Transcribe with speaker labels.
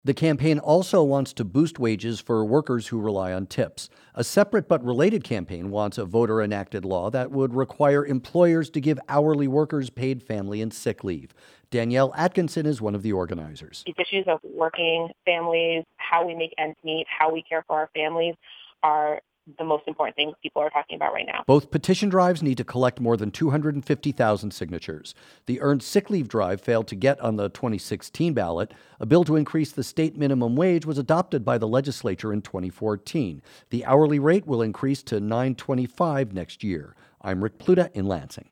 Speaker 1: The campaign also wants to boost wages for workers who rely on tips. A separate but related campaign wants a voter enacted law that would require employers to give hourly workers paid family and sick leave. Danielle Atkinson is one of the organizers.
Speaker 2: These issues of working families, how we make ends meet, how we care for our families are the most important things people are talking about right now.
Speaker 1: Both petition drives need to collect more than 250,000 signatures. The earned sick leave drive failed to get on the 2016 ballot. A bill to increase the state minimum wage was adopted by the legislature in 2014. The hourly rate will increase to $9.25 next year. I'm Rick Pluta in Lansing.